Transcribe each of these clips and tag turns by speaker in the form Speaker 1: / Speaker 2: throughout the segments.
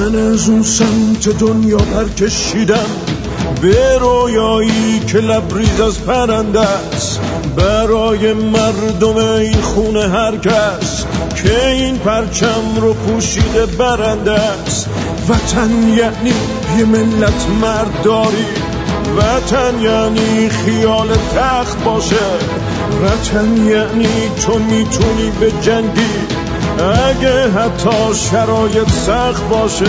Speaker 1: من از اون سمت دنیا پر کشیدم به رویایی که لبریز از پرنده است، برای مردم این خونه هر کس که این پرچم رو پوشیده برنده است. وطن یعنی یه ملت مرداری، وطن یعنی خیال تخت باشه، وطن یعنی تو میتونی به جنگی اگه حتی شرایط سخت باشه.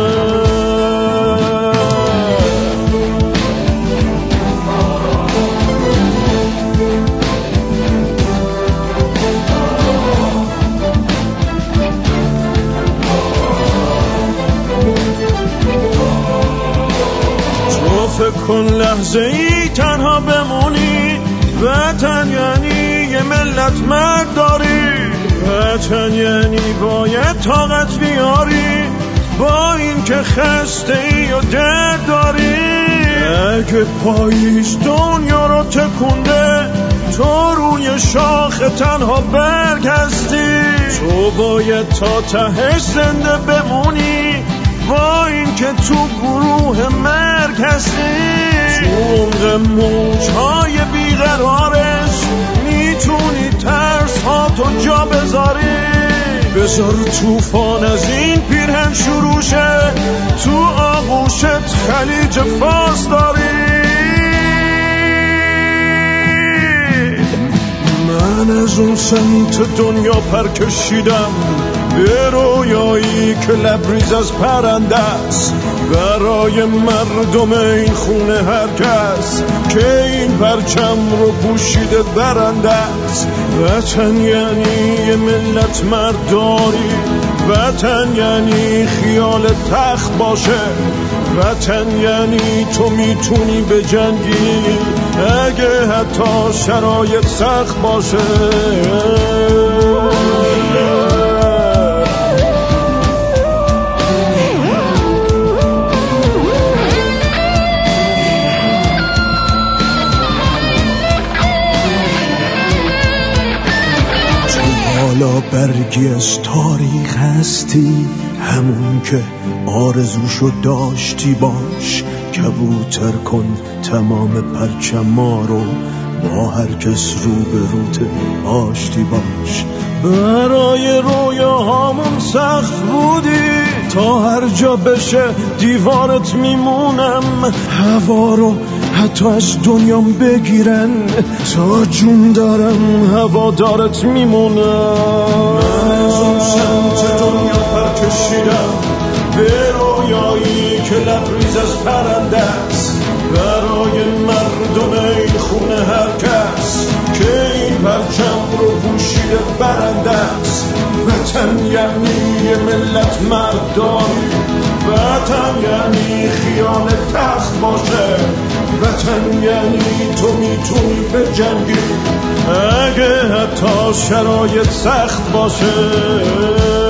Speaker 1: فکر کن لحظه ای تنها بمونی، وطن یعنی یه ملت مرد داری، وطن یعنی باید طاقت بیاری با این که خسته ای و درد داری. اگه پاییز دنیا رو تکونده تو روی شاخ تنها برگ هستی، تو باید تا ته زنده بمونی با این که تو گروه مرگ هستی. تو عمق موجهای بیقرارش میتونی ترس ها تو جا بذاری، بذار توفان از این پیرهن شروع شه، تو آغوشت خلیج فارس داری. من از اون سمت دنیا پر کشیدم به رویایی که لبریز از پرنده است، برای مردم این خونه هر کس که این پرچم رو پوشیده برنده است. وطن یعنی یه ملت مرداری، وطن یعنی خیال تخت باشه، وطن یعنی تو میتونی به جنگی اگه حتی شرایط سخت باشه.
Speaker 2: حالا برگی از تاریخ هستی، همون که آرزوشو داشتی باش، کبوتر کن تمام پرچما رو با هر کس رو به روت آشتی باش.
Speaker 1: برای رویاهامون سخت بودی، تا هر جا بشه دیوارت میمونم، هوا رو حتی از دنیام بگیرن تا جون دارم هوادارت میمونم. من از اون سمت دنیا پر کشیدم به رویایی که لبریز از پرنده است، برای مردم این خونه هر کس که این پرچم رو پوشیده برنده است. وطن یعنی یه ملت مرداری، وطن یعنی خیال تخت باشه، وطن یعنی تو میتونی به جنگی اگه حتی شرایط سخت باشه.